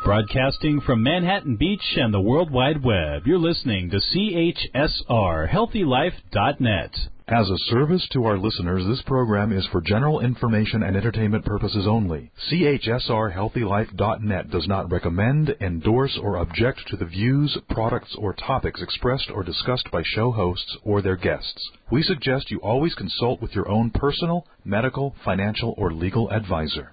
Broadcasting from Manhattan Beach and the World Wide Web, you're listening to CHSR, HealthyLife.net. As a service to our listeners, this program is for general information and entertainment purposes only. CHSR HealthyLife.net does not recommend, endorse, or object to the views, products, or topics expressed or discussed by show hosts or their guests. We suggest you always consult with your own personal, medical, financial, or legal advisor.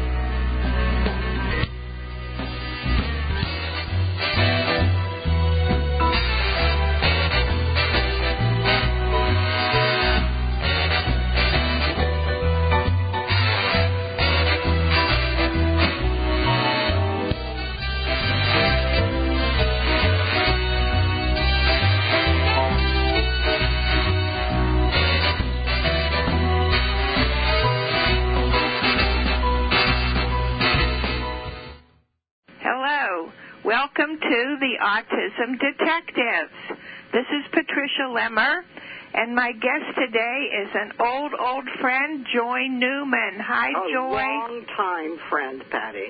Welcome to the Autism Detectives. This is Patricia Lemmer, and my guest today is an old friend, Joy Newman. Hi, Joy. A long-time friend, Patty.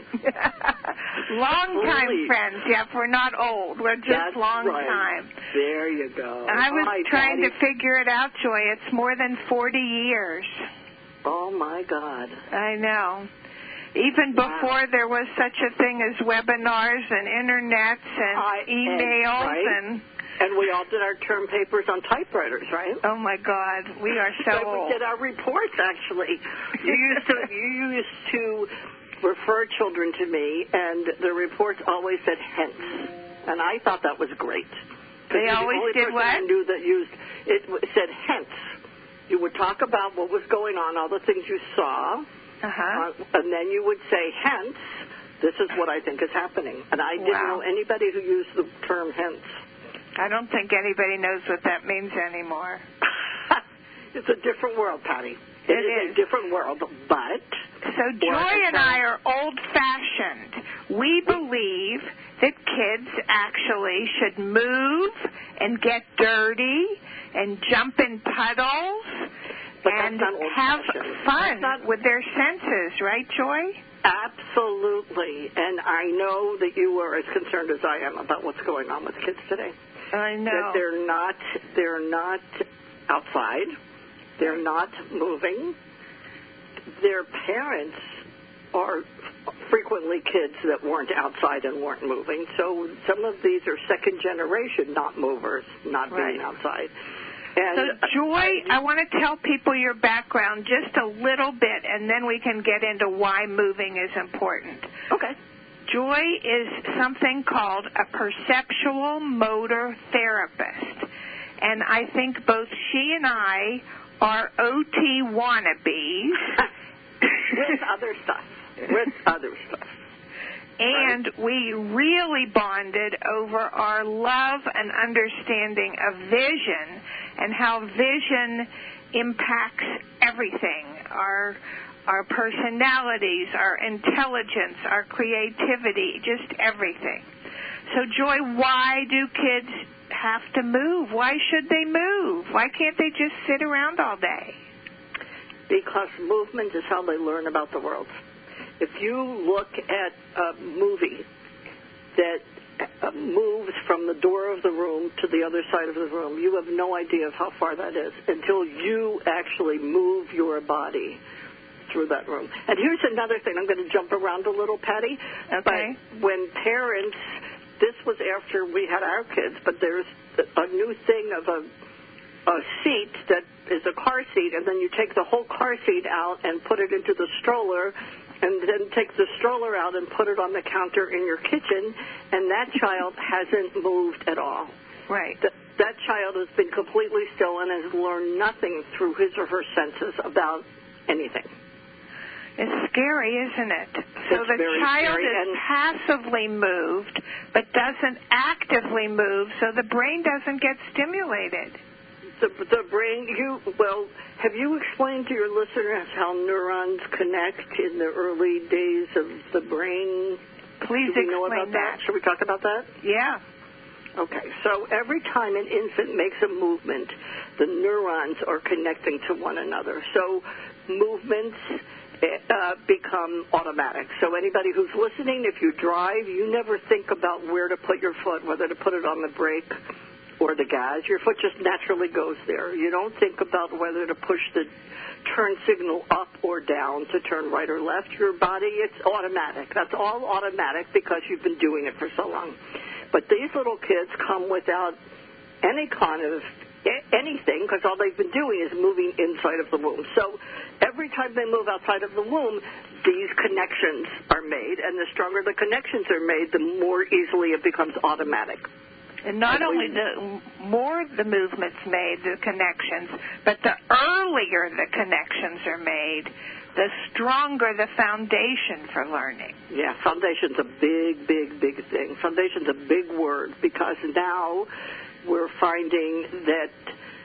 Long-time friends. Yeah, we're not old. We're just That's long right. time. There you go. And I was trying Patty. to figure it out, Joy. It's more than 40 years. Oh, my God. I know. Even before there was such a thing as webinars and internets and emails and we all did our term papers on typewriters, right? Oh my God, we are so old. We did our reports actually. You used to refer children to me, and the reports always said hence, and I thought that was great. They always did what? I knew that it said hence. You would talk about what was going on, all the things you saw. And then you would say, hence, this is what I think is happening. And I didn't know anybody who used the term hence. I don't think anybody knows what that means anymore. It's a different world, Patty. It is a different world, but... So Joy and I are old-fashioned. We believe that kids actually should move and get dirty and jump in puddles and have fun with their senses, right, Joy? Absolutely. And I know that you are as concerned as I am about what's going on with kids today. I know. That they're not outside. They're not moving. Their parents are frequently kids that weren't outside and weren't moving. So some of these are second generation not movers, not being outside. And so, Joy, I want to tell people your background just a little bit, and then we can get into why moving is important. Okay. Joy is something called a perceptual motor therapist, and I think both she and I are OT wannabes. With other stuff. And we really bonded over our love and understanding of vision and how vision impacts everything, our personalities, our intelligence, our creativity, just everything. So, Joy, why do kids have to move? Why should they move? Why can't they just sit around all day? Because movement is how they learn about the world. If you look at a movie that moves from the door of the room to the other side of the room, you have no idea of how far that is until you actually move your body through that room. And here's another thing. I'm going to jump around a little, Patty. Okay. But when parents, this was after we had our kids, but there's a new thing of a seat that is a car seat, and then you take the whole car seat out and put it into the stroller, and then take the stroller out and put it on the counter in your kitchen, and that child hasn't moved at all. Right. That child has been completely still and has learned nothing through his or her senses about anything. It's scary, isn't it? So the child is passively moved but doesn't actively move, so the brain doesn't get stimulated. The brain, have you explained to your listeners how neurons connect in the early days of the brain? Please explain know about that. Should we talk about that? Yeah. Okay, so every time an infant makes a movement, the neurons are connecting to one another. So movements become automatic. So anybody who's listening, if you drive, you never think about where to put your foot, whether to put it on the brake or the gas. Your foot just naturally goes there. You don't think about whether to push the turn signal up or down to turn right or left. Your body, it's automatic. That's all automatic because you've been doing it for so long. But these little kids come without any kind of anything because all they've been doing is moving inside of the womb. So every time they move outside of the womb, these connections are made, and the stronger the connections are made, the more easily it becomes automatic. And not only the more the movement's made, the connections, but the earlier the connections are made, the stronger the foundation for learning. Yeah, foundation's a big, big, big thing. Foundation's a big word because now we're finding that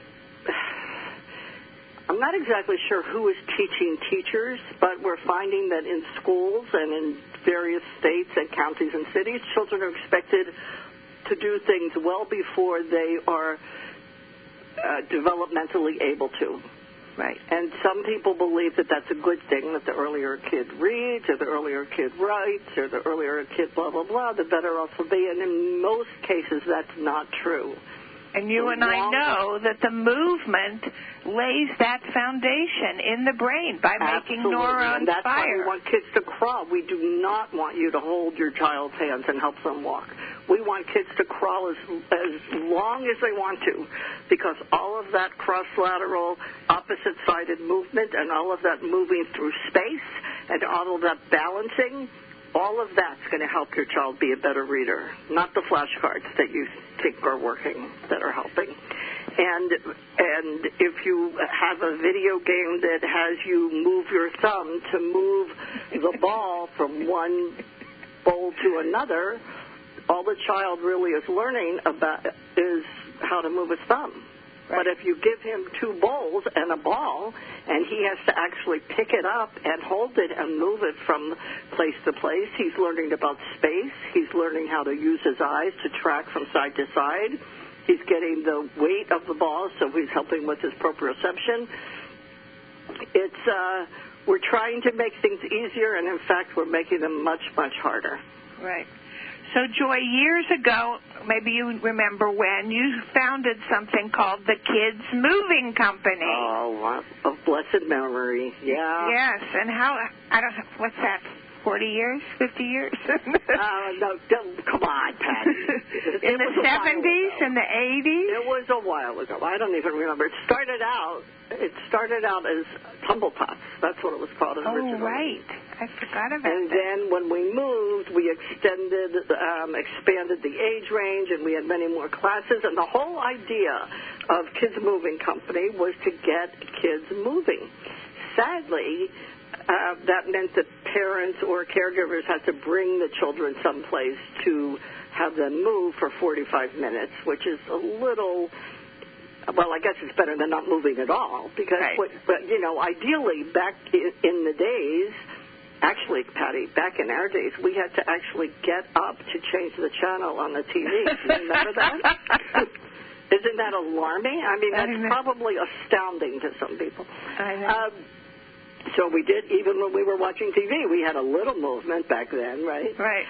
I'm not exactly sure who is teaching teachers, but we're finding that in schools and in various states and counties and cities, children are expected to do things well before they are developmentally able to. Right. And some people believe that that's a good thing, that the earlier a kid reads or the earlier a kid writes or the earlier a kid blah, blah, blah, the better off will be. And in most cases, that's not true. And you and I know that the movement lays that foundation in the brain by making neurons and that's fire. Why we want kids to crawl. We do not want you to hold your child's hands and help them walk. We want kids to crawl as long as they want to, because all of that cross-lateral, opposite-sided movement and all of that moving through space and all of that balancing, all of that's going to help your child be a better reader, not the flashcards that you think are working that are helping. And if you have a video game that has you move your thumb to move the ball from one bowl to another, all the child really is learning about is how to move his thumb. Right. But if you give him two bowls and a ball, and he has to actually pick it up and hold it and move it from place to place, he's learning about space. He's learning how to use his eyes to track from side to side. He's getting the weight of the ball, so he's helping with his proprioception. We're trying to make things easier, and in fact, we're making them much, much harder. Right. So, Joy, years ago, maybe you remember when, you founded something called the Kids Moving Company. Oh, of blessed memory, yeah. Yes, and what's that, 40 years, 50 years? No, come on, Patty. In the 70s, in the 80s? It was a while ago. I don't even remember. It started out as Tumble Tots. That's what it was called originally. Oh, right. I forgot about that. And then when we moved, we expanded the age range, and we had many more classes. And the whole idea of Kids Moving Company was to get kids moving. Sadly, that meant that parents or caregivers had to bring the children someplace to have them move for 45 minutes, which is a little... Well, I guess it's better than not moving at all, because, ideally, back in the days... Actually, Patty, back in our days, we had to actually get up to change the channel on the TV. Do you remember that? Isn't that alarming? I mean, that's probably astounding to some people. I know. So we did, even when we were watching TV, we had a little movement back then, right? Right.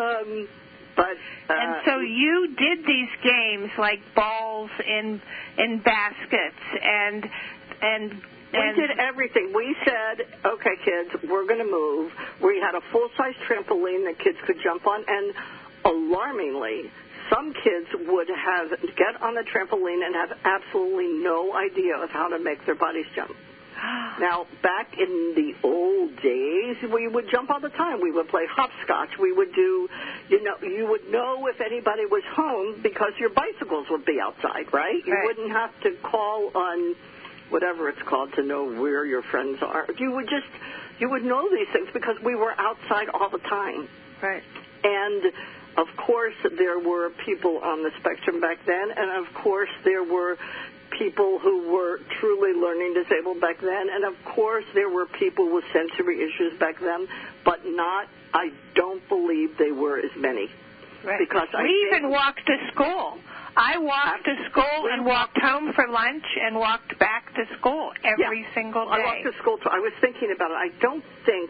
And so you did these games like balls in baskets and we did everything. We said, okay, kids, we're going to move. We had a full-size trampoline that kids could jump on, and alarmingly, some kids would get on the trampoline and have absolutely no idea of how to make their bodies jump. Now, back in the old days, we would jump all the time. We would play hopscotch. We would do, you would know if anybody was home because your bicycles would be outside, right? You wouldn't have to call on whatever it's called to know where your friends are. You would know these things because we were outside all the time. Right. And, of course, there were people on the spectrum back then, and, of course, there were people who were truly learning disabled back then, and, of course, there were people with sensory issues back then, but I don't believe they were as many. Right. Because we even walked to school. I walked to school and walked home for lunch and walked back to school every single day. I walked to school, too. I was thinking about it. I don't think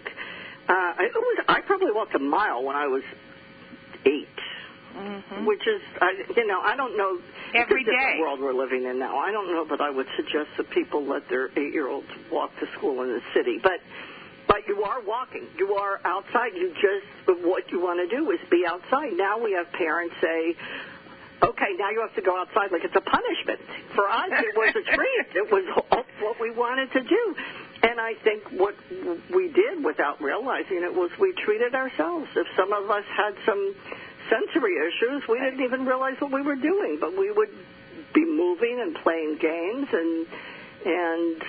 I probably walked a mile when I was 8, which is, I don't know. Every it's a day. different world we're living in now. I don't know that I would suggest that people let their 8-year-olds walk to school in the city, but you are walking. You are outside. What you want to do is be outside. Now we have parents say, okay, now you have to go outside like it's a punishment. For us, it was a treat. It was what we wanted to do. And I think what we did without realizing it was we treated ourselves. If some of us had some sensory issues, we didn't even realize what we were doing. But we would be moving and playing games, and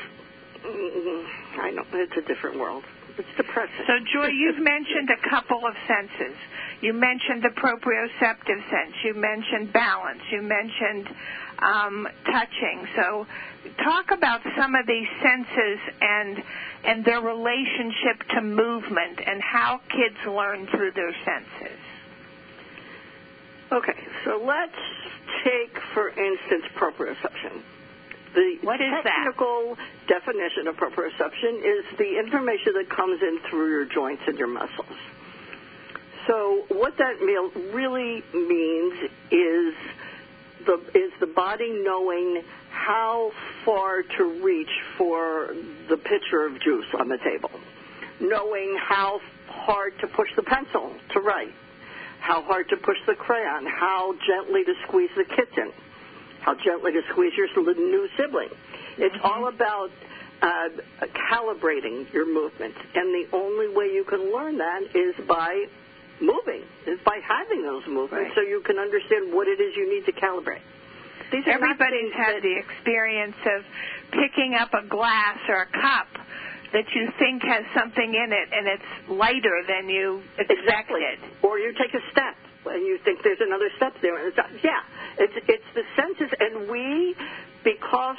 I know, it's a different world. It's depressing. So, Joy, you've mentioned a couple of senses. You mentioned the proprioceptive sense. You mentioned balance. You mentioned touching. So talk about some of these senses and their relationship to movement and how kids learn through their senses. Okay, so let's take, for instance, proprioception. What is that? The technical definition of proprioception is the information that comes in through your joints and your muscles. So what that really means is the body knowing how far to reach for the pitcher of juice on the table, knowing how hard to push the pencil to write, how hard to push the crayon, how gently to squeeze the kitten, how gently to squeeze your new sibling. It's all about calibrating your movement, and the only way you can learn that is by moving, is by having those movements, so you can understand what it is you need to calibrate. Everybody's had the experience of picking up a glass or a cup that you think has something in it, and it's lighter than you expected. Exactly. Or you take a step, and you think there's another step there. And it's the senses, and because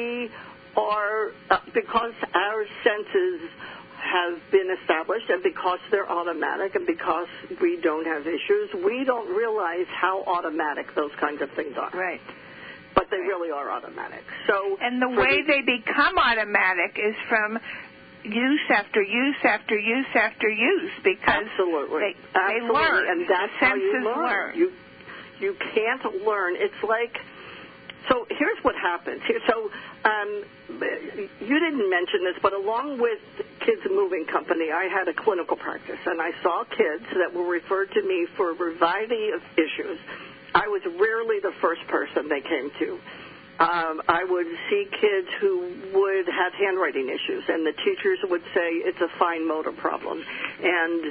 our senses have been established, and because they're automatic, and because we don't have issues, we don't realize how automatic those kinds of things are. Right. But they really are automatic. And the way they become automatic is from use after use after use after use, because Absolutely. They learn. And that's the how you senses learn. You can't learn. It's like, so here's what happens. So you didn't mention this, but along with Kids Moving Company, I had a clinical practice, and I saw kids that were referred to me for a variety of issues. I was rarely the first person they came to. I would see kids who would have handwriting issues, and the teachers would say it's a fine motor problem, and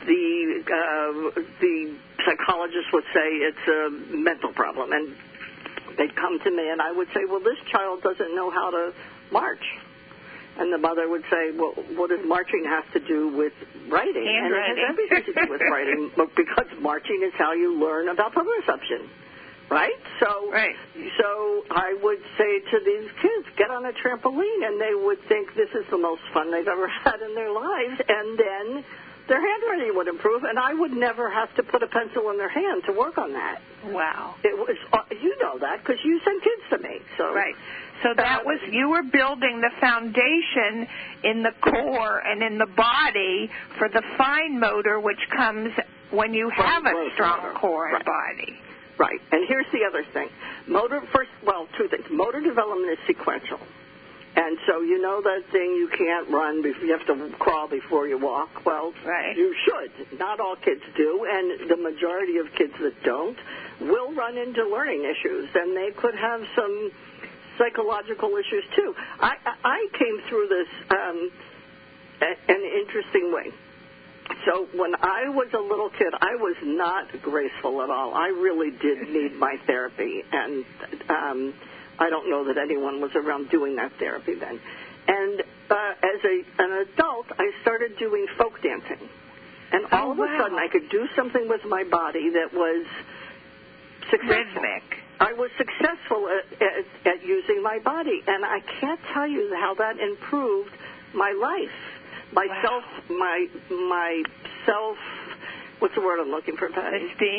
the psychologist would say it's a mental problem, and they'd come to me, and I would say, well, this child doesn't know how to march. And the mother would say, well, what does marching have to do with writing? And it has everything to do with writing, because marching is how you learn about proprioception, right? So I would say to these kids, get on a trampoline, and they would think this is the most fun they've ever had in their lives, and then their handwriting would improve, and I would never have to put a pencil in their hand to work on that. Wow. It was, you know that, because you sent kids to me. So. Right. So that was, you were building the foundation in the core and in the body for the fine motor, which comes when you have a strong core and body. Right. And here's the other thing. Two things. Motor development is sequential. And so you know that thing, you can't run, you have to crawl before you walk. Well, you should. Not all kids do, and the majority of kids that don't will run into learning issues, and they could have some psychological issues too. I came through this an interesting way. So when I was a little kid, I was not graceful at all. I really did need my therapy, and I don't know that anyone was around doing that therapy then. And as an adult, I started doing folk dancing. And all of a sudden, I could do something with my body that was successful. Rhythmic. I was successful at using my body, and I can't tell you how that improved my life, my self. What's the word I'm looking for, Patty? Esteem.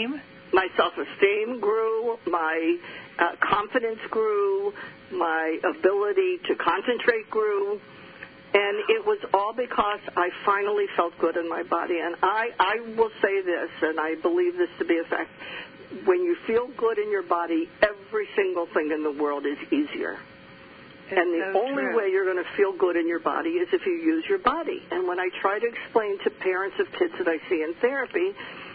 my self-esteem grew, my confidence grew, my ability to concentrate grew, and it was all because I finally felt good in my body. And I will say this, and I believe this to be a fact, when you feel good in your body, every single thing in the world is easier. And the only way you're going to feel good in your body is if you use your body. And when I try to explain to parents of kids that I see in therapy,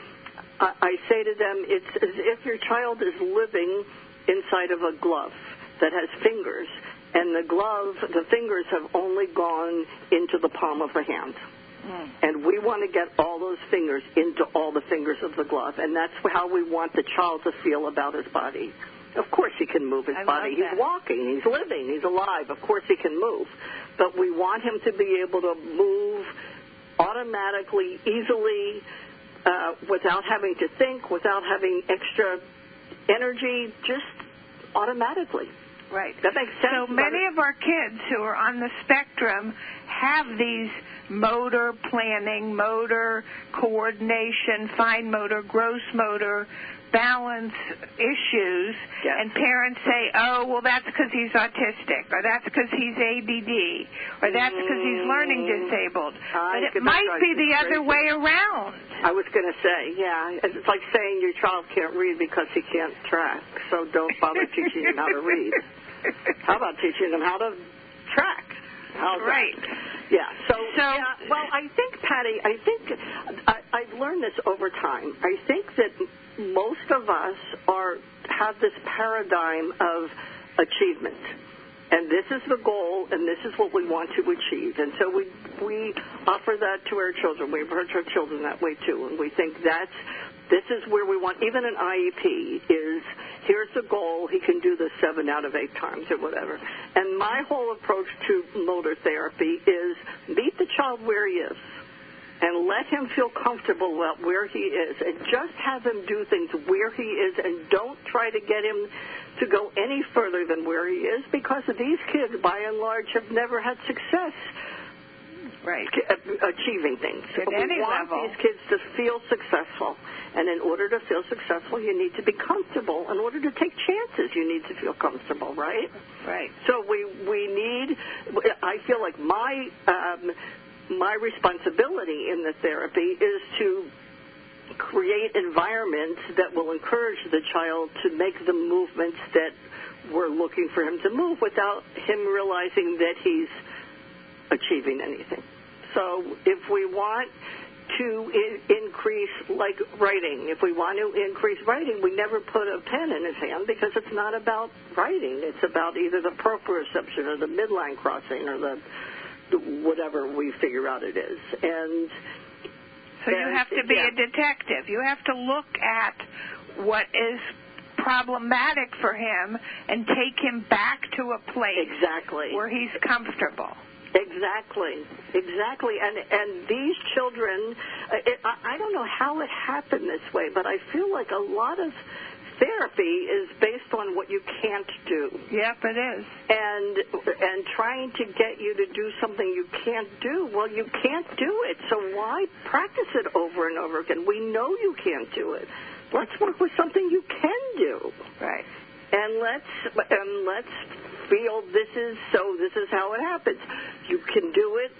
I say to them, it's as if your child is living inside of a glove that has fingers, and the fingers have only gone into the palm of the hand. And we want to get all those fingers into all the fingers of the glove, and that's how we want the child to feel about his body. Of course he can move his body. He's walking, he's living, he's alive. Of course he can move. But we want him to be able to move automatically, easily, without having to think, without having extra energy, just automatically. Right. That makes sense. So many of our kids who are on the spectrum have these motor planning, motor coordination, fine motor, gross motor, balance issues, and parents say, oh, well, that's because he's autistic, or that's because he's ADD, or that's because he's learning disabled. But it might be the other way around. I was going to say, yeah, it's like saying your child can't read because he can't track, so don't bother teaching him how to read. How about teaching him how to track? How's right. That? Yeah. So yeah, well, I think, Patty, I've learned this over time. I think that most of us have this paradigm of achievement. And this is the goal, and this is what we want to achieve. And so we offer that to our children. We approach our children that way, too. And we think this is where we want, even an IEP is, here's the goal, he can do this 7 out of 8 times or whatever. And my whole approach to motor therapy is meet the child where he is and let him feel comfortable about where he is, and just have him do things where he is, and don't try to get him to go any further than where he is, because these kids, by and large, have never had success achieving things. At any level. We want these kids to feel successful. And in order to feel successful, you need to be comfortable. In order to take chances, you need to feel comfortable, right? Right. So we need, I feel like my responsibility in the therapy is to create environments that will encourage the child to make the movements that we're looking for him to move without him realizing that he's achieving anything. So if we want to increase, like writing, if we want to increase writing, we never put a pen in his hand, because it's not about writing. It's about either the proprioception or the midline crossing or the whatever we figure out it is. And so you have to be a detective. You have to look at what is problematic for him and take him back to a place where he's comfortable. Exactly. And these children, I don't know how it happened this way, but I feel like a lot of therapy is based on what you can't do. Yep, it is. And trying to get you to do something you can't do. Well, you can't do it, so why practice it over and over again? We know you can't do it. Let's work with something you can do. Right. And let's feel this is how it happens. You can do it.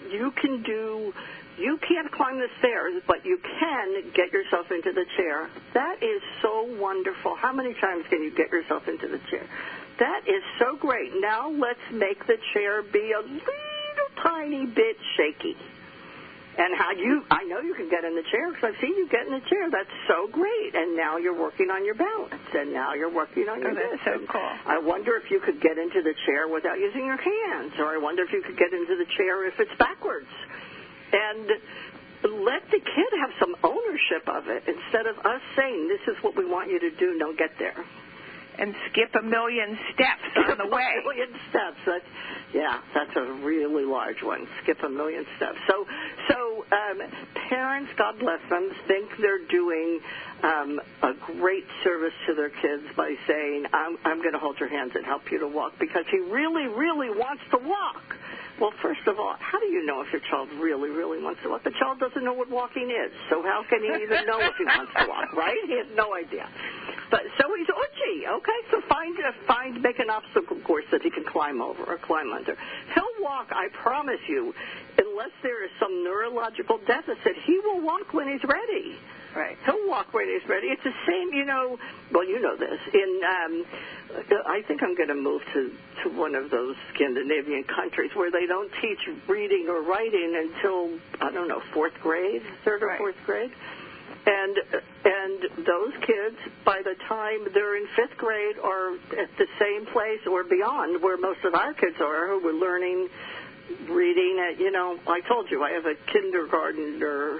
You can't climb the stairs, but you can get yourself into the chair. That is so wonderful. How many times can you get yourself into the chair? That is so great. Now let's make the chair be a little tiny bit shaky. And I know you can get in the chair, because I've seen you get in the chair. That's so great. And now you're working on your balance, and now you're working on your this. That's so cool. I wonder if you could get into the chair without using your hands, or I wonder if you could get into the chair if it's backwards. And let the kid have some ownership of it, instead of us saying, this is what we want you to do, now get there. and skip a million steps on the way. A million steps. That's a really large one. Skip a million steps. So parents, God bless them, think they're doing a great service to their kids by saying, I'm going to hold your hands and help you to walk because he really, really wants to walk. Well, first of all, how do you know if your child really, really wants to walk? The child doesn't know what walking is, so how can he even know if he wants to walk, right? He has no idea. But so he's itchy, okay? So make an obstacle course that he can climb over or climb under. He'll walk, I promise you, unless there is some neurological deficit. He will walk when he's ready. Right. He'll walk when he's ready. It's the same, well, you know this. I think I'm going to move to one of those Scandinavian countries where they don't teach reading or writing until, I don't know, third or fourth grade. And those kids, by the time they're in fifth grade, are at the same place or beyond where most of our kids are, who were learning reading at, I told you, I have a kindergartner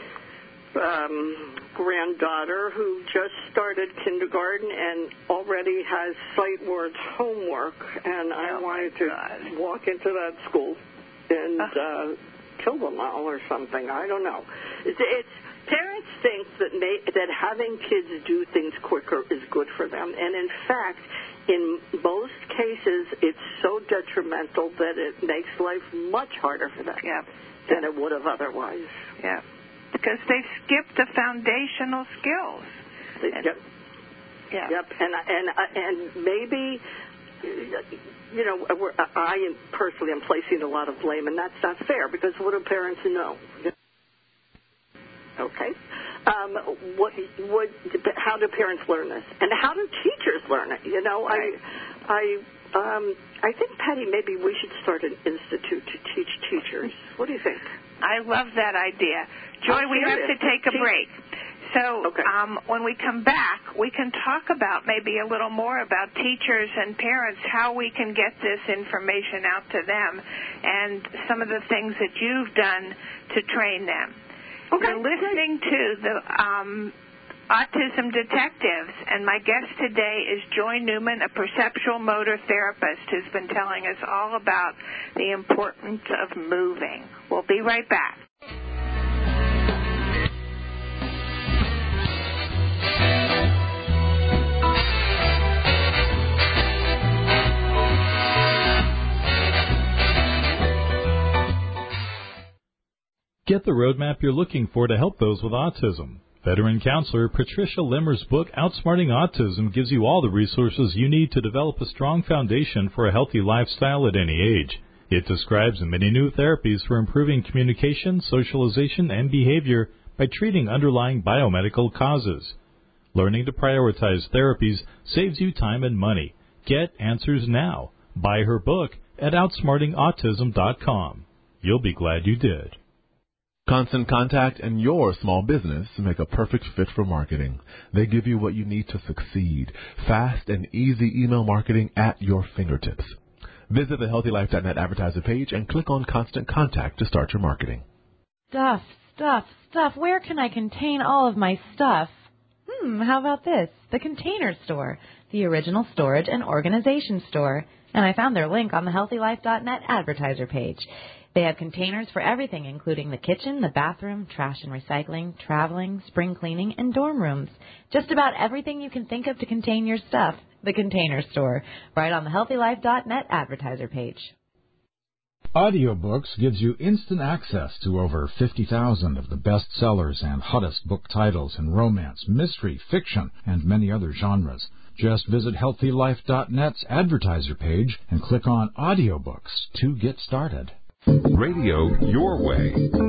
granddaughter who just started kindergarten and already has sight words homework, and I wanted to walk into that school and kill them all or something. I don't know. It's parents think that having kids do things quicker is good for them, and in fact, in most cases, it's so detrimental that it makes life much harder for them than it would have otherwise. Yeah, because they've skipped the foundational skills. Yep, and maybe, I personally am placing a lot of blame, and that's not fair because what do parents know? Okay. How do parents learn this? And how do teachers learn it? I think, Patty, maybe we should start an institute to teach teachers. What do you think? I love that idea. Joy, we have to take a break. So when we come back, we can talk about maybe a little more about teachers and parents, how we can get this information out to them, and some of the things that you've done to train them. Okay, you're listening to the Autism Detectives, and my guest today is Joy Newman, a perceptual motor therapist who's been telling us all about the importance of moving. We'll be right back. Get the roadmap you're looking for to help those with autism. Veteran counselor Patricia Limmer's book, Outsmarting Autism, gives you all the resources you need to develop a strong foundation for a healthy lifestyle at any age. It describes many new therapies for improving communication, socialization, and behavior by treating underlying biomedical causes. Learning to prioritize therapies saves you time and money. Get answers now. Buy her book at OutsmartingAutism.com. You'll be glad you did. Constant Contact and your small business make a perfect fit for marketing. They give you what you need to succeed. Fast and easy email marketing at your fingertips. Visit the HealthyLife.net advertiser page and click on Constant Contact to start your marketing. Stuff. Where can I contain all of my stuff? How about this? The Container Store, the original storage and organization store. And I found their link on the HealthyLife.net advertiser page. They have containers for everything, including the kitchen, the bathroom, trash and recycling, traveling, spring cleaning, and dorm rooms. Just about everything you can think of to contain your stuff. The Container Store, right on the HealthyLife.net advertiser page. Audiobooks gives you instant access to over 50,000 of the best sellers and hottest book titles in romance, mystery, fiction, and many other genres. Just visit HealthyLife.net's advertiser page and click on Audiobooks to get started. Radio your way.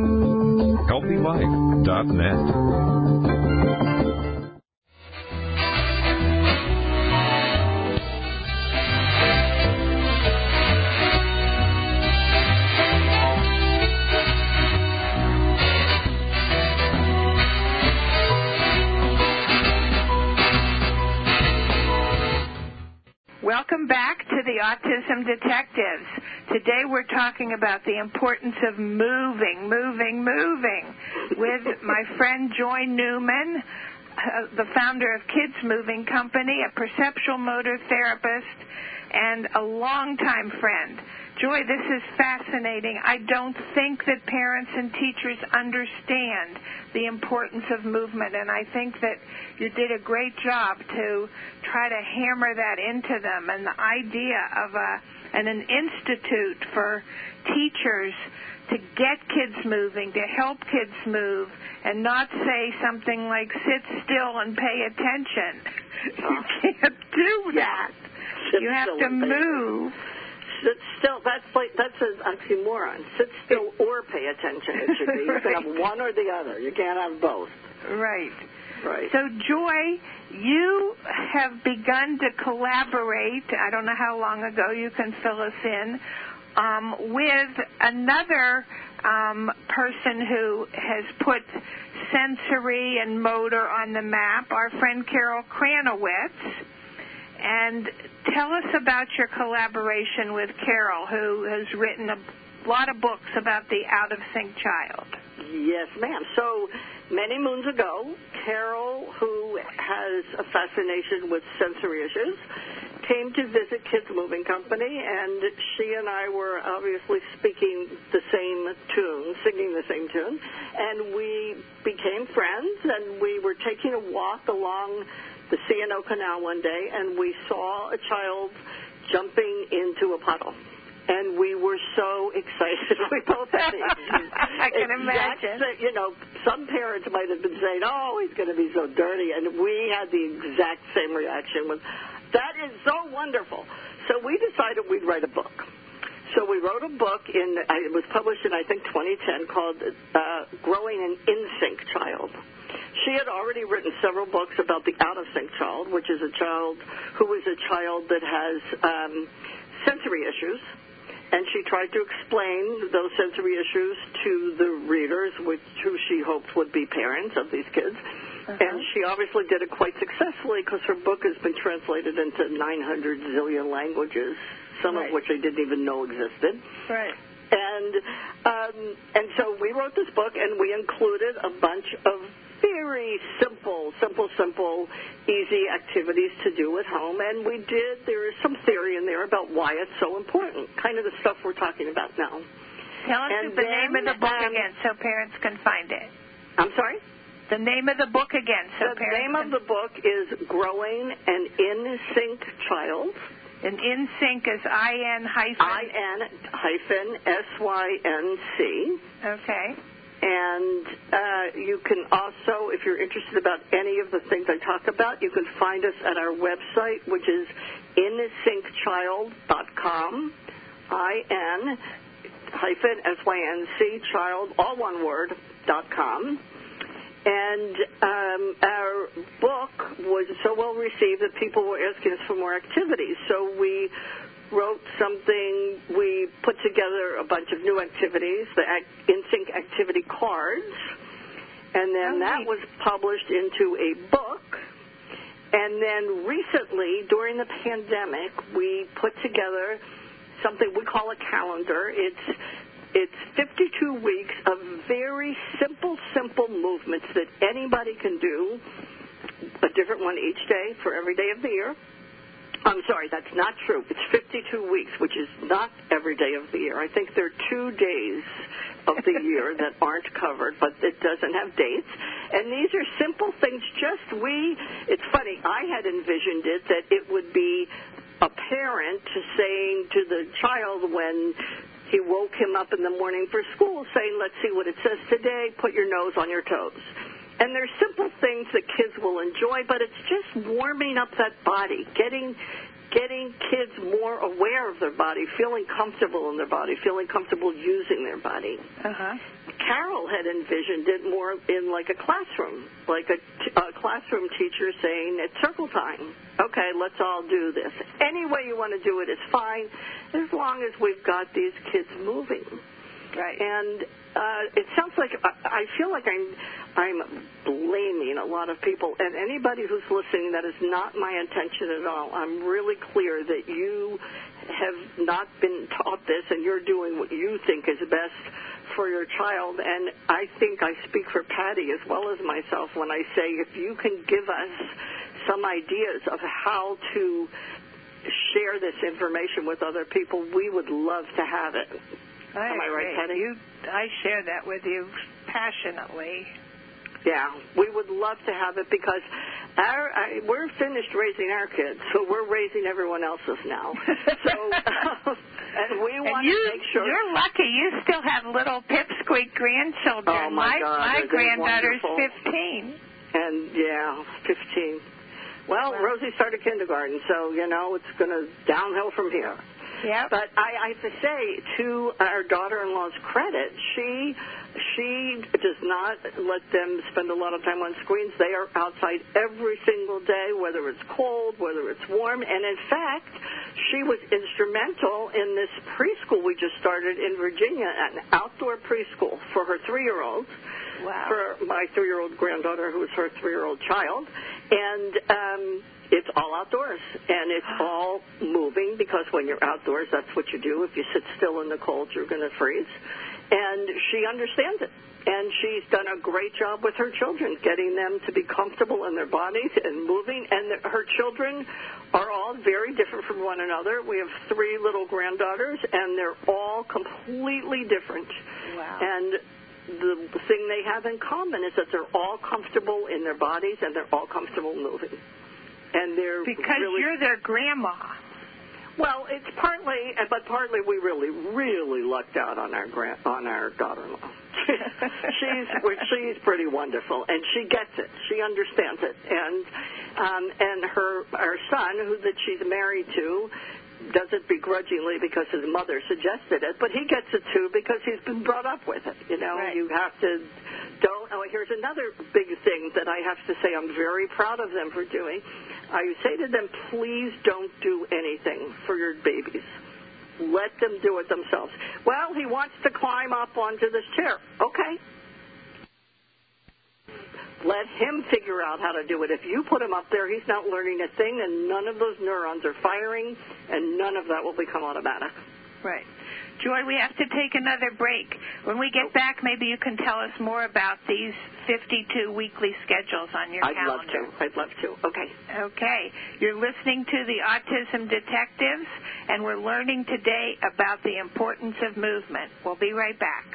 HealthyLife.net. Welcome back to the Autism Detectives. Today we're talking about the importance of moving with my friend Joy Newman, the founder of Kids Moving Company, a perceptual motor therapist, and a longtime friend. Joy, this is fascinating. I don't think that parents and teachers understand the importance of movement, and I think that you did a great job to try to hammer that into them. And the idea of an institute for teachers to get kids moving, to help kids move, and not say something like, sit still and pay attention. You can't do that. You have to move. Sit still. That's an oxymoron. Sit still or pay attention. It should be. You can have one or the other. You can't have both. Right. Right. So, Joy, you have begun to collaborate. I don't know how long ago. You can fill us in. With another person who has put sensory and motor on the map, our friend Carol Kranowitz. And tell us about your collaboration with Carol, who has written a lot of books about the out-of-sync child. Yes, ma'am. So many moons ago, Carol, who has a fascination with sensory issues, came to visit Kids Moving Company, and she and I were obviously speaking the same tune, singing the same tune, and we became friends, and we were taking a walk along the C&O Canal one day, and we saw a child jumping into a puddle. And we were so excited. We both had I can imagine. Some parents might have been saying, oh, he's going to be so dirty. And we had the exact same reaction. That is so wonderful. So we decided we'd write a book. So we wrote a book. It was published in, I think, 2010 called Growing an In-Sync Child. She had already written several books about the out-of-sync child, which is a child who is a child that has sensory issues. And she tried to explain those sensory issues to the readers, who she hoped would be parents of these kids. Uh-huh. And she obviously did it quite successfully because her book has been translated into 900 zillion languages, some of which I didn't even know existed. Right. And so we wrote this book, and we included a bunch of very simple, easy activities to do at home. And there is some theory in there about why it's so important, kind of the stuff we're talking about now. Tell us the name of the book again so parents can find it. I'm sorry? The name of the book again so parents can... The name of the book is Growing an In-Sync Child. And In-Sync is IN-SYNC. Okay. And you can also, if you're interested about any of the things I talk about, you can find us at our website, which is insyncchild.com, IN-SYNC, child, all one word, .com. And our book was so well received that people were asking us for more activities. So we wrote something, we put together a bunch of new activities, the InSync activity cards, and then that was published into a book. And then recently, during the pandemic, we put together something we call a calendar. It's 52 weeks of very simple movements that anybody can do, a different one each day for every day of the year. I'm sorry, that's not true. It's 52 weeks, which is not every day of the year. I think there are 2 days of the year that aren't covered, but it doesn't have dates. And these are simple things. It's funny, I had envisioned it that it would be a parent saying to the child when he woke him up in the morning for school, saying, let's see what it says today, put your nose on your toes. And they're simple things that kids will enjoy, but it's just warming up that body, getting kids more aware of their body, feeling comfortable in their body, feeling comfortable using their body. Uh-huh. Carol had envisioned it more in like a classroom, like a classroom teacher saying, it's circle time. Okay, let's all do this. Any way you want to do it is fine, as long as we've got these kids moving. Right. And it sounds like I feel like I'm blaming a lot of people, and anybody who's listening, that is not my intention at all. I'm really clear that you have not been taught this, and you're doing what you think is best for your child. And I think I speak for Patty as well as myself when I say if you can give us some ideas of how to share this information with other people, we would love to have it. Am I right, Patty? I share that with you passionately. Yeah, we would love to have it because we're finished raising our kids, so we're raising everyone else's now. So, and we want to make sure. You're lucky. You still have little pipsqueak grandchildren. Oh, my God. My granddaughter's wonderful. 15. And, 15. Well, Rosie started kindergarten, so, it's going to downhill from here. Yep. But I have to say, to our daughter-in-law's credit, she does not let them spend a lot of time on screens. They are outside every single day, whether it's cold, whether it's warm. And, in fact, she was instrumental in this preschool we just started in Virginia, an outdoor preschool for her 3-year-old. Wow. For my 3-year-old granddaughter, who is her 3-year-old child. And it's all outdoors, and it's all moving, because when you're outdoors, that's what you do. If you sit still in the cold, you're going to freeze. And she understands it. And she's done a great job with her children, getting them to be comfortable in their bodies and moving. And her children are all very different from one another. We have 3 little granddaughters, and they're all completely different. Wow. And the thing they have in common is that they're all comfortable in their bodies, and they're all comfortable moving. And they're because you're their grandma. Well, it's partly, but partly we really, really lucked out on our daughter-in-law. She's pretty wonderful, and she gets it. She understands it, and our son, that she's married to, does it begrudgingly because his mother suggested it, but he gets it too because he's been brought up with it. Right. You have to here's another big thing that I have to say I'm very proud of them for doing. I say to them, please don't do anything for your babies. Let them do it themselves. Well, he wants to climb up onto this chair. Okay. Let him figure out how to do it. If you put him up there, he's not learning a thing, and none of those neurons are firing, and none of that will become automatic. Right. Joy, we have to take another break. When we get back, maybe you can tell us more about these 52 weekly schedules on your calendar. I'd love to. Okay. Okay. You're listening to the Autism Detectives, and we're learning today about the importance of movement. We'll be right back.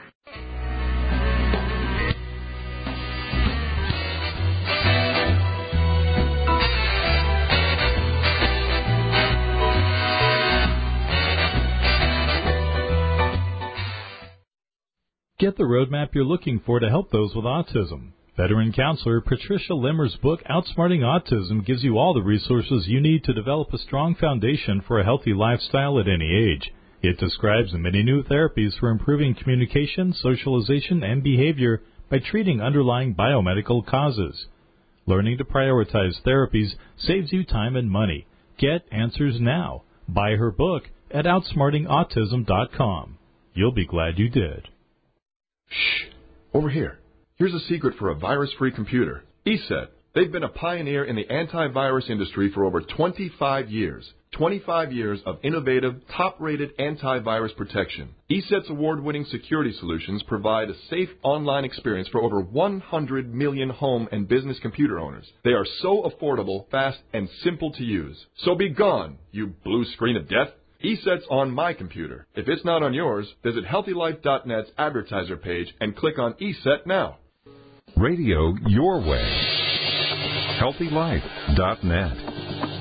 Get the roadmap you're looking for to help those with autism. Veteran counselor Patricia Limmer's book, Outsmarting Autism, gives you all the resources you need to develop a strong foundation for a healthy lifestyle at any age. It describes the many new therapies for improving communication, socialization, and behavior by treating underlying biomedical causes. Learning to prioritize therapies saves you time and money. Get answers now. Buy her book at OutsmartingAutism.com. You'll be glad you did. Shh. Over here. Here's a secret for a virus-free computer. ESET. They've been a pioneer in the antivirus industry for over 25 years. 25 years of innovative, top-rated antivirus protection. ESET's award-winning security solutions provide a safe online experience for over 100 million home and business computer owners. They are so affordable, fast, and simple to use. So be gone, you blue screen of death. ESET's on my computer. If it's not on yours, visit HealthyLife.net's advertiser page and click on ESET now. Radio your way. HealthyLife.net.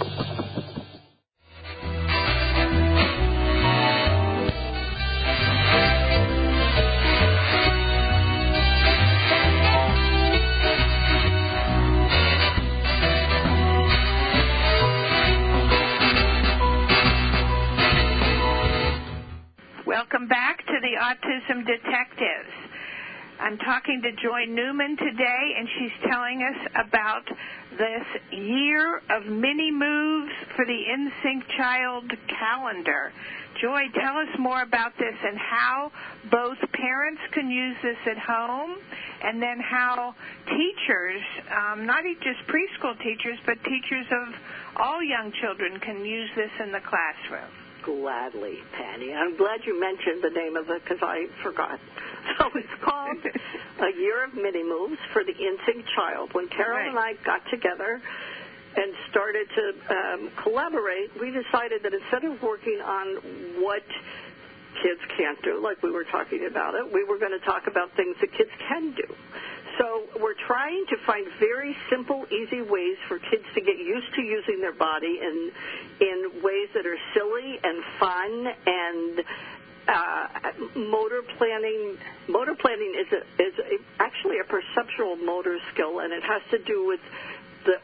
Welcome back to the Autism Detectives. I'm talking to Joy Newman today, and she's telling us about this year of mini moves for the InSync Child calendar. Joy, tell us more about this and how both parents can use this at home, and then how teachers, not just preschool teachers, but teachers of all young children can use this in the classroom. Gladly, Patty. I'm glad you mentioned the name of it because I forgot. So it's called A Year of Mini Moves for the In-Sync Child. When Carol and I got together and started to collaborate, we decided that instead of working on what kids can't do, like we were talking about it, we were going to talk about things that kids can do. So we're trying to find very simple, easy ways for kids to get used to using their body in ways that are silly and fun and motor planning. Motor planning is actually a perceptual motor skill, and it has to do with the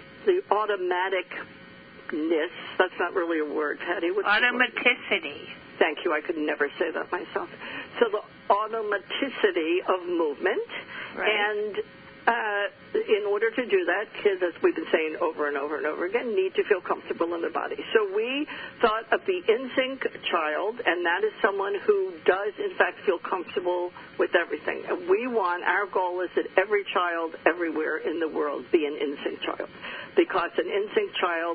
automaticness. That's not really a word, Patty. Automaticity. Thank you. I could never say that myself. So the automaticity of movement. Right. And in order to do that, kids, as we've been saying over and over and over again, need to feel comfortable in their body. So we thought of the in-sync child, and that is someone who does, in fact, feel comfortable with everything. And our goal is that every child everywhere in the world be an in-sync child, because an in-sync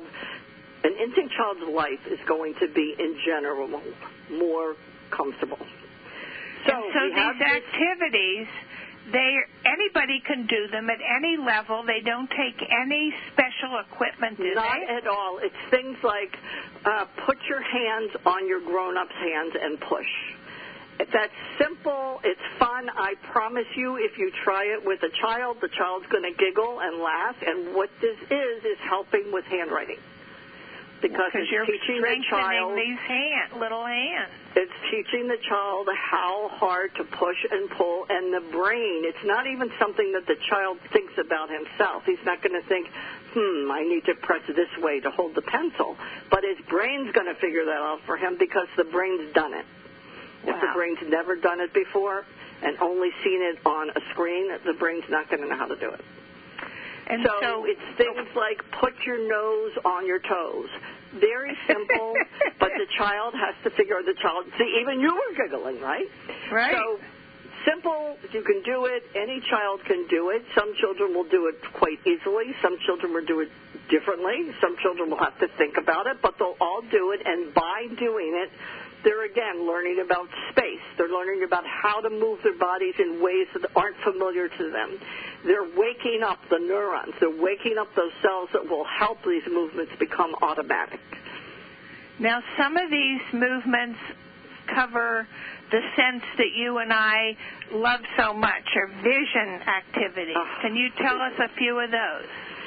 child's life is going to be, in general, more comfortable. So these activities, anybody can do them at any level. They don't take any special equipment, do they? Not at all. It's things like put your hands on your grown-up's hands and push. That's simple. It's fun. I promise you, if you try it with a child, the child's going to giggle and laugh. And what this is helping with handwriting. Because it's you're teaching the child these little hands. It's teaching the child how hard to push and pull, and the brain. It's not even something that the child thinks about himself. He's not going to think, I need to press this way to hold the pencil. But his brain's going to figure that out for him because the brain's done it. Wow. If the brain's never done it before and only seen it on a screen, the brain's not going to know how to do it. And so it's things like put your nose on your toes. Very simple, but the child has to figure out see, even you were giggling, right? Right. So simple, you can do it. Any child can do it. Some children will do it quite easily. Some children will do it differently. Some children will have to think about it, but they'll all do it. And by doing it, they're, again, learning about space. They're learning about how to move their bodies in ways that aren't familiar to them. They're waking up the neurons. They're waking up those cells that will help these movements become automatic. Now, some of these movements cover the sense that you and I love so much, or vision activities. Can you tell us a few of those?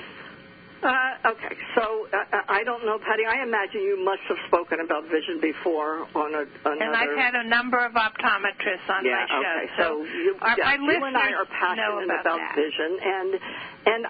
Okay, so I don't know, Patty. I imagine you must have spoken about vision before on another. And I've had a number of optometrists on my show. Okay. So you and I are passionate about vision, and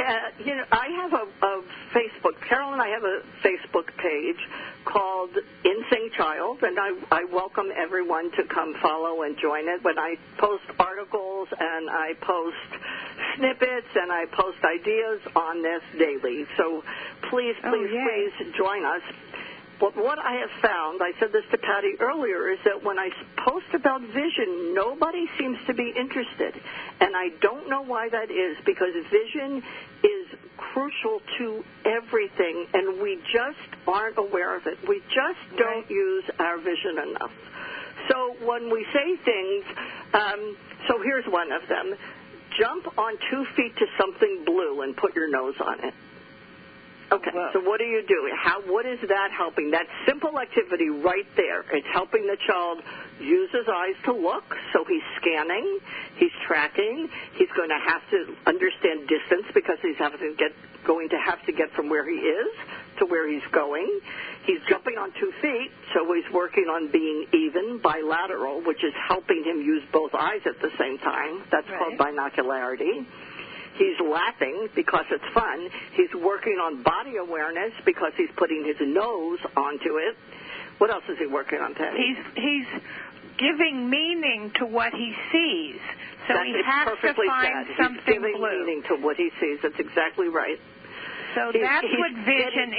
I have a Facebook. Carol and I have a Facebook page called In-Sync Child, and I welcome everyone to come follow and join it. When I post articles and I post snippets and I post ideas on this daily. So please join us. But what I have found, I said this to Patty earlier, is that when I post about vision, nobody seems to be interested. And I don't know why that is, because vision is crucial to everything, and we just aren't aware of it. We just don't use our vision enough. So when we say things, so here's one of them. Jump on 2 feet to something blue and put your nose on it. Okay, so what are you doing? What is that helping? That simple activity right there, it's helping the child use his eyes to look, so he's scanning, he's tracking, he's going to have to understand distance because he's going to have to get from where he is to where he's going. He's jumping on 2 feet, so he's working on being even, bilateral, which is helping him use both eyes at the same time. That's called binocularity. He's laughing because it's fun. He's working on body awareness because he's putting his nose onto it. What else is he working on, Patty? He's giving meaning to what he sees. So he has to find something He's giving blue. meaning to what he sees. That's exactly right. So that's what vision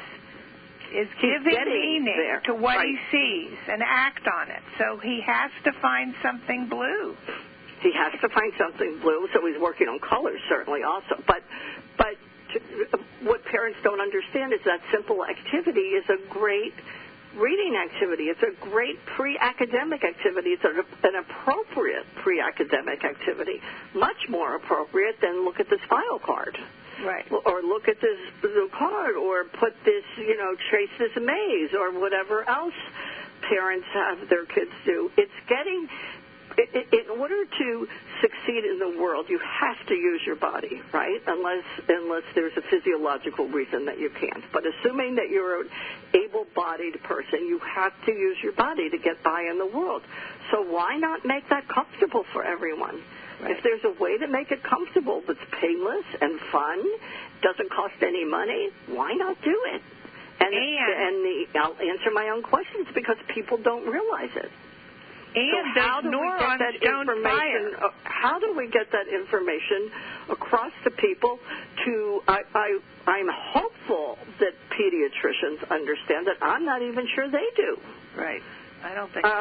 is giving meaning to what he sees and act on it. So he has to find something blue. He has to find something blue, so he's working on colors certainly also. But what parents don't understand is that simple activity is a great reading activity. It's a great pre-academic activity. It's an appropriate pre-academic activity, much more appropriate than look at this file card. Right. Or look at this card, or put this, trace this maze, or whatever else parents have their kids do. It's getting, in order to succeed in the world, you have to use your body, right? Unless there's a physiological reason that you can't. But assuming that you're an able-bodied person, you have to use your body to get by in the world. So why not make that comfortable for everyone? Right. If there's a way to make it comfortable that's painless and fun, doesn't cost any money, why not do it? I'll answer my own questions because people don't realize it. And so how do we get that information? How do we get that information across to people? I'm hopeful that pediatricians understand that. I'm not even sure they do. Right. I don't think.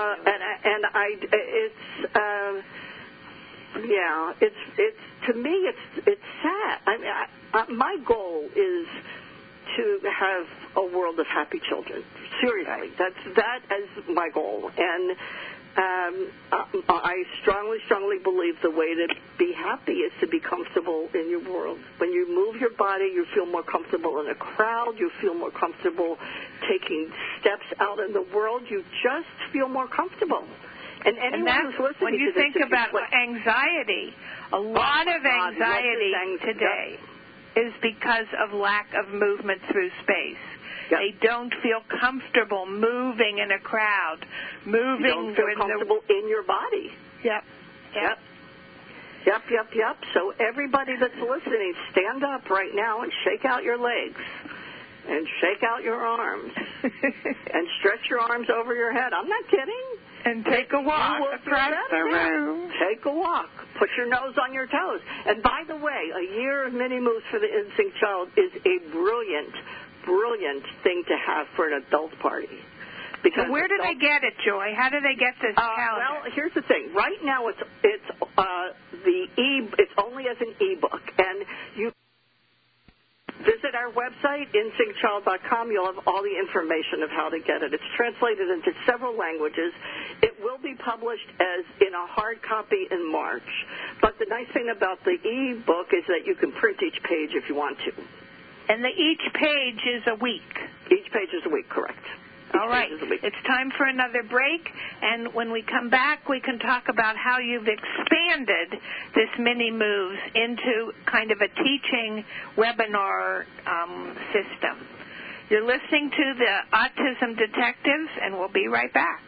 It's to me it's sad. I mean, my goal is to have a world of happy children. Seriously, that is my goal, and I strongly believe the way to be happy is to be comfortable in your world. When you move your body, you feel more comfortable in a crowd. You feel more comfortable taking steps out in the world. You just feel more comfortable. And anyone who's listening when you think about anxiety, a lot of anxiety today is because of lack of movement through space. Yep. They don't feel comfortable moving in a crowd, moving. You don't feel comfortable in your body. Yep. So everybody that's listening, stand up right now and shake out your legs. And shake out your arms. And stretch your arms over your head. I'm not kidding. And take a walk across the room. Take a walk. Put your nose on your toes. And by the way, a year of mini moves for the instinct child is a brilliant thing to have for an adult party. Because so where do they get it, Joy? How do they get this calendar? Well, here's the thing. Right now, it's only as an ebook, and you visit our website, instinctchild.com. You'll have all the information of how to get it. It's translated into several languages. It will be published as in a hard copy in March. But the nice thing about the ebook is that you can print each page if you want to. And each page is a week. Each page is a week, correct. All right. It's time for another break, and when we come back, we can talk about how you've expanded this Mini Moves into kind of a teaching webinar system. You're listening to the Autism Detectives, and we'll be right back.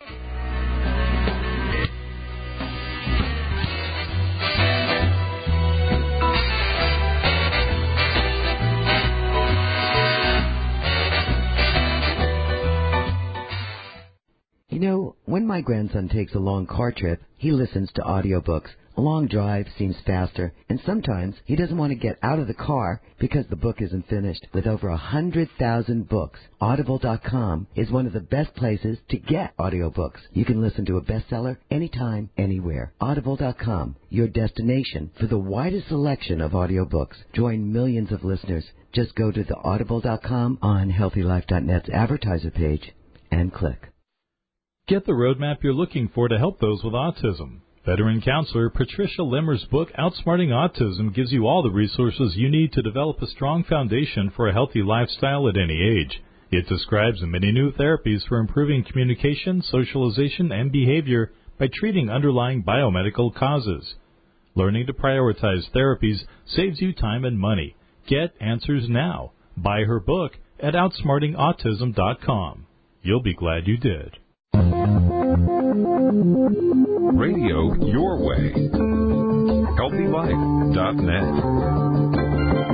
You know, when my grandson takes a long car trip, he listens to audiobooks. A long drive seems faster, and sometimes he doesn't want to get out of the car because the book isn't finished. With over 100,000 books, Audible.com is one of the best places to get audiobooks. You can listen to a bestseller anytime, anywhere. Audible.com, your destination for the widest selection of audiobooks. Join millions of listeners. Just go to the Audible.com on HealthyLife.net's advertiser page and click. Get the roadmap you're looking for to help those with autism. Veteran counselor Patricia Limmer's book, Outsmarting Autism, gives you all the resources you need to develop a strong foundation for a healthy lifestyle at any age. It describes the many new therapies for improving communication, socialization, and behavior by treating underlying biomedical causes. Learning to prioritize therapies saves you time and money. Get answers now. Buy her book at OutsmartingAutism.com. You'll be glad you did. Radio your way. HealthyLife.net.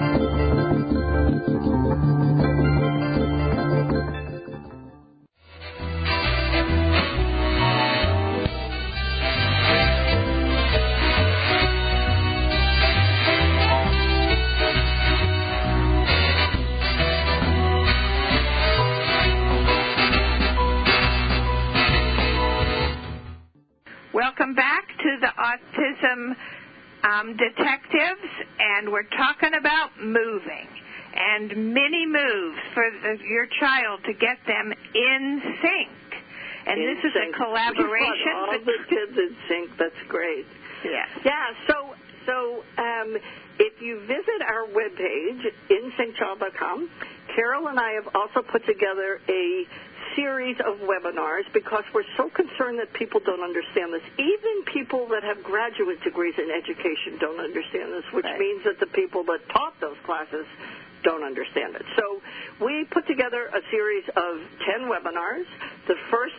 Welcome back to the Autism Detectives, and we're talking about moving. and mini moves for your child to get them in sync. And this is a collaboration. All the kids in sync. That's great. Yes. Yeah. So if you visit our webpage, insyncchild.com, Carol and I have also put together a series of webinars because we're so concerned that people don't understand this. Even people that have graduate degrees in education don't understand this, which means that the people that taught those classes don't understand it. So we put together a series of 10 webinars. The first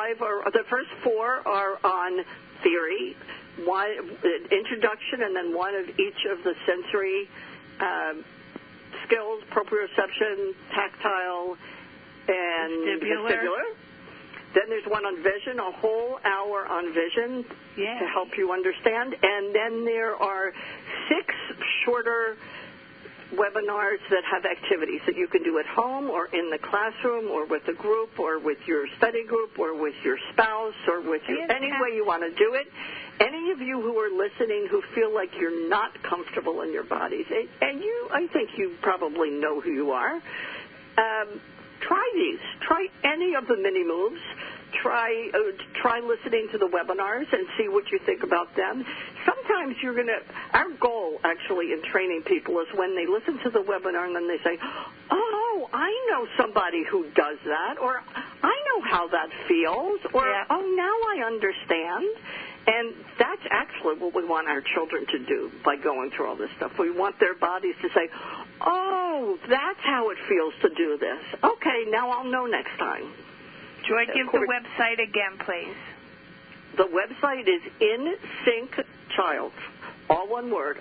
4 are on theory, one introduction, and then one of each of the sensory skills: proprioception, tactile, and vestibular. Then there's one on vision, a whole hour on vision to help you understand. And then there are 6 shorter webinars that have activities that you can do at home or in the classroom or with a group or with your study group or with your spouse or with any way you want to do it. Any of you who are listening who feel like you're not comfortable in your bodies, and I think you probably know who you are, try these. Try any of the mini moves. Try listening to the webinars and see what you think about them. Sometimes our goal actually in training people is when they listen to the webinar and then they say, oh, I know somebody who does that, or I know how that feels, or oh, now I understand. And that's actually what we want our children to do by going through all this stuff. We want their bodies to say, oh, that's how it feels to do this. Okay, now I'll know next time. Joy, give the website again, please. The website is InSyncChild, all one word,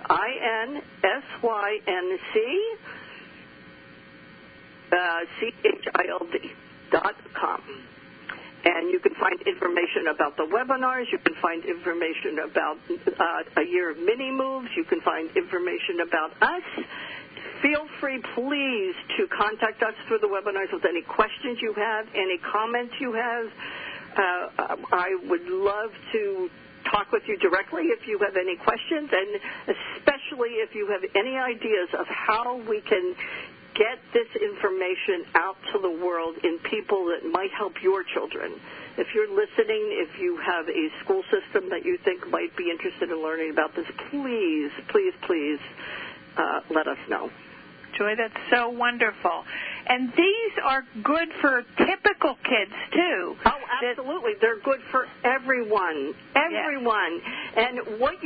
InSyncChild.com. And you can find information about the webinars. You can find information about a year of mini moves. You can find information about us. Feel free, please, to contact us through the webinars with any questions you have, any comments you have. I would love to talk with you directly if you have any questions, and especially if you have any ideas of how we can get this information out to the world in people that might help your children. If you're listening, if you have a school system that you think might be interested in learning about this, please, please, please let us know. Joy, that's so wonderful. And these are good for typical kids, too. Oh, absolutely. They're good for everyone. Everyone. Yes. And what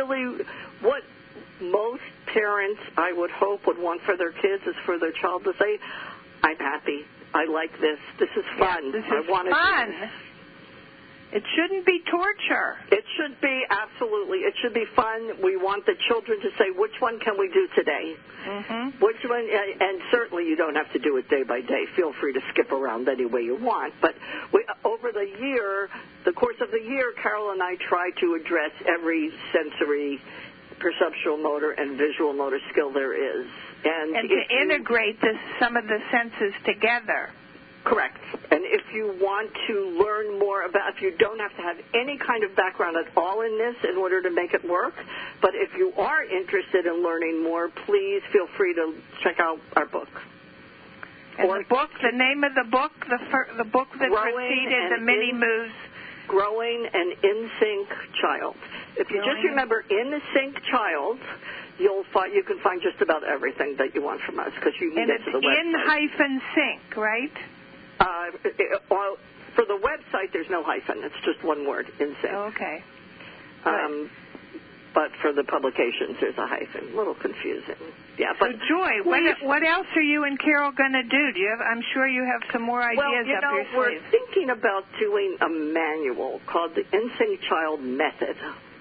most parents, I would hope, would want for their kids is for their child to say, I'm happy. I like this. This is fun. This is fun. It shouldn't be torture. It should be, absolutely. It should be fun. We want the children to say, which one can we do today? Mm-hmm. Which one? And certainly you don't have to do it day by day. Feel free to skip around any way you want. But over the course of the year, Carol and I try to address every sensory, perceptual motor, and visual motor skill there is. And to integrate some of the senses together. Correct. And if you want to learn more if you don't have to have any kind of background at all in this in order to make it work, but if you are interested in learning more, please feel free to check out our book. And the name of the book, the book that preceded the mini moves. Growing an In-Sync Child. If you just remember In-Sync Child, you can find just about everything that you want from us because you can get to the website. In-sync, right? For the website, there's no hyphen. It's just one word, InSync. Okay. But for the publications, there's a hyphen. A little confusing. Yeah. But so Joy, what else are you and Carol going to do? I'm sure you have some more ideas up your sleeve. We're thinking about doing a manual called the In-Sync Child Method.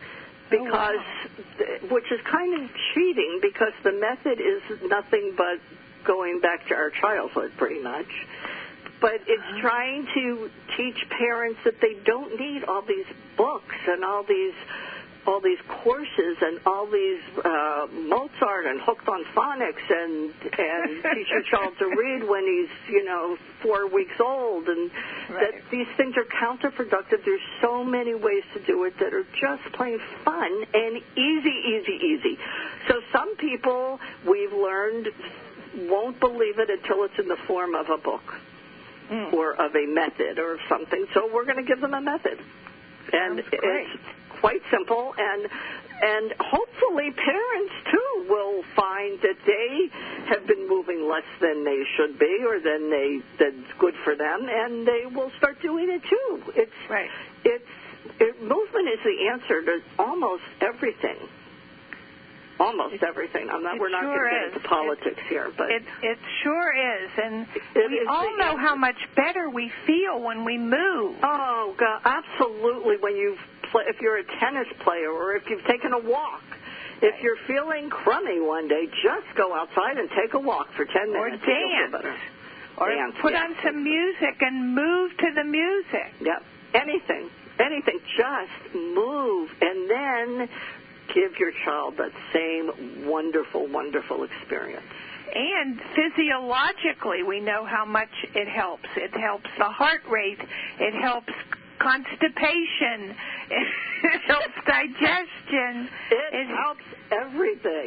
Which is kind of cheating because the method is nothing but going back to our childhood pretty much. But it's trying to teach parents that they don't need all these books and all these courses and all these Mozart and Hooked on Phonics and teach your child to read when he's 4 weeks old, and that these things are counterproductive. There's so many ways to do it that are just plain fun and easy. So some people we've learned won't believe it until it's in the form of a book or of a method or something. So we're going to give them a method. And it's quite simple, and hopefully parents, too, will find that they have been moving less than they should be or that's good for them, and they will start doing it, too. Movement is the answer to almost everything. Almost everything. We're not going to get into politics here, but it sure is, and we all know how much better we feel when we move. Oh God, absolutely. If you're a tennis player, or if you've taken a walk, if you're feeling crummy one day, just go outside and take a walk for 10 minutes. Or dance. Or put on some music and move to the music. Yep. Anything. Just move, and then give your child that same wonderful, wonderful experience. And physiologically, we know how much it helps. It helps the heart rate. It helps constipation. It helps digestion. It helps everything.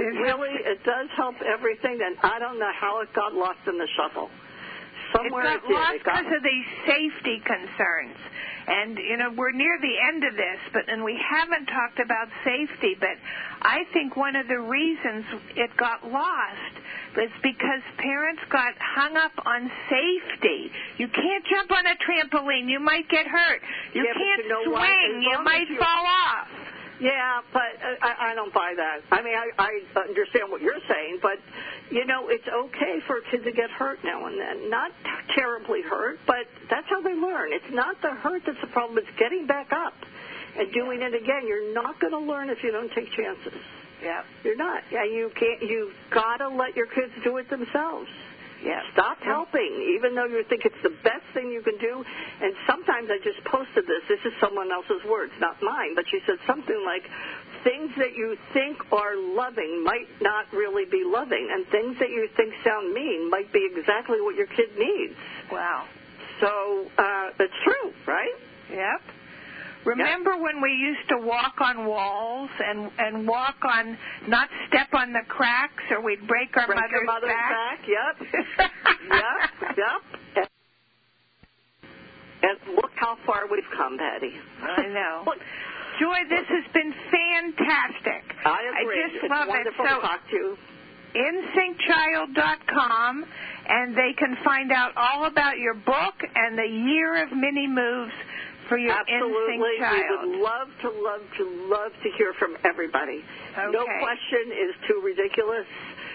It does help everything, and I don't know how it got lost in the shuffle. Somewhere it got lost because of these safety concerns. And, we're near the end of this, and we haven't talked about safety, but I think one of the reasons it got lost is because parents got hung up on safety. You can't jump on a trampoline. You might get hurt. You can't swing. You might fall off. Yeah, but I don't buy that. I mean, I understand what you're saying, but, it's okay for a kid to get hurt now and then. Not terribly hurt, but that's how they learn. It's not the hurt that's the problem. It's getting back up and doing it again. You're not going to learn if you don't take chances. Yeah. You're not. Yeah, you've got to let your kids do it themselves. Yeah. Stop helping, even though you think it's the best thing you can do. And sometimes I just posted this. This is someone else's words, not mine. But she said something like, things that you think are loving might not really be loving. And things that you think sound mean might be exactly what your kid needs. Wow. So it's true, right? Yep. Remember when we used to walk on walls and walk on, not step on the cracks, or we'd break our mother's back? Yep. Yep. And look how far we've come, Patty. I know. Joy, this has been fantastic. I agree. I just love wonderful it. to talk to you. InSyncChild.com, and they can find out all about your book and the Year of Mini Moves for your Absolutely. InSync child. We would love to hear from everybody. Okay. No question is too ridiculous.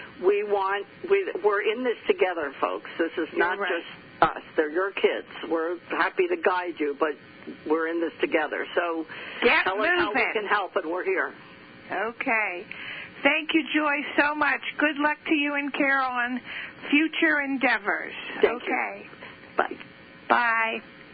We're in this together, folks. This is not just us. They're your kids. We're happy to guide you, but we're in this together. So tell us how we can help, and we're here. Okay. Thank you, Joy, so much. Good luck to you and Carol on future endeavors. Thank you. Bye. Bye.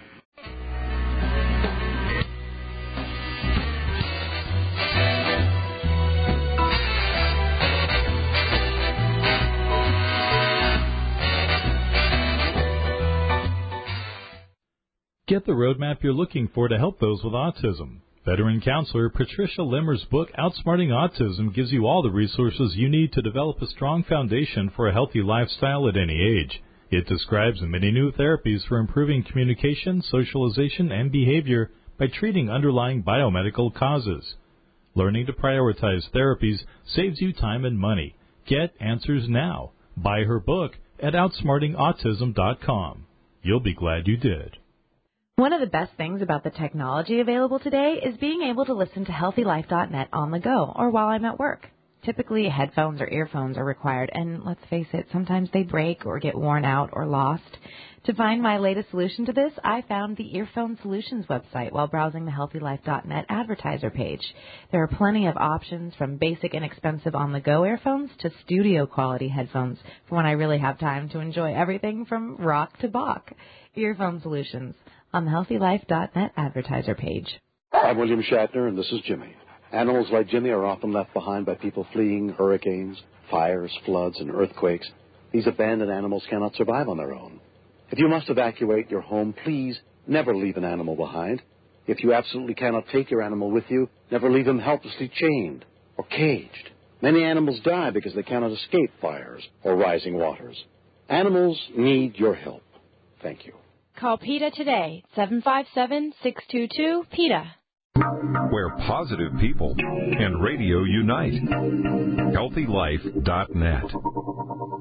Get the roadmap you're looking for to help those with autism. Veteran counselor Patricia Limmer's book, Outsmarting Autism, gives you all the resources you need to develop a strong foundation for a healthy lifestyle at any age. It describes many new therapies for improving communication, socialization, and behavior by treating underlying biomedical causes. Learning to prioritize therapies saves you time and money. Get answers now. Buy her book at OutsmartingAutism.com. You'll be glad you did. One of the best things about the technology available today is being able to listen to HealthyLife.net on the go or while I'm at work. Typically, headphones or earphones are required, and let's face it, sometimes they break or get worn out or lost. To find my latest solution to this, I found the Earphone Solutions website while browsing the HealthyLife.net advertiser page. There are plenty of options from basic inexpensive on-the-go earphones to studio-quality headphones for when I really have time to enjoy everything from rock to Bach. Earphone Solutions on the HealthyLife.net advertiser page. I'm William Shatner, and this is Jimmy. Animals like Jimmy are often left behind by people fleeing hurricanes, fires, floods, and earthquakes. These abandoned animals cannot survive on their own. If you must evacuate your home, please never leave an animal behind. If you absolutely cannot take your animal with you, never leave him helplessly chained or caged. Many animals die because they cannot escape fires or rising waters. Animals need your help. Thank you. Call PETA today, 757-622-PETA. Where positive people and radio unite. HealthyLife.net.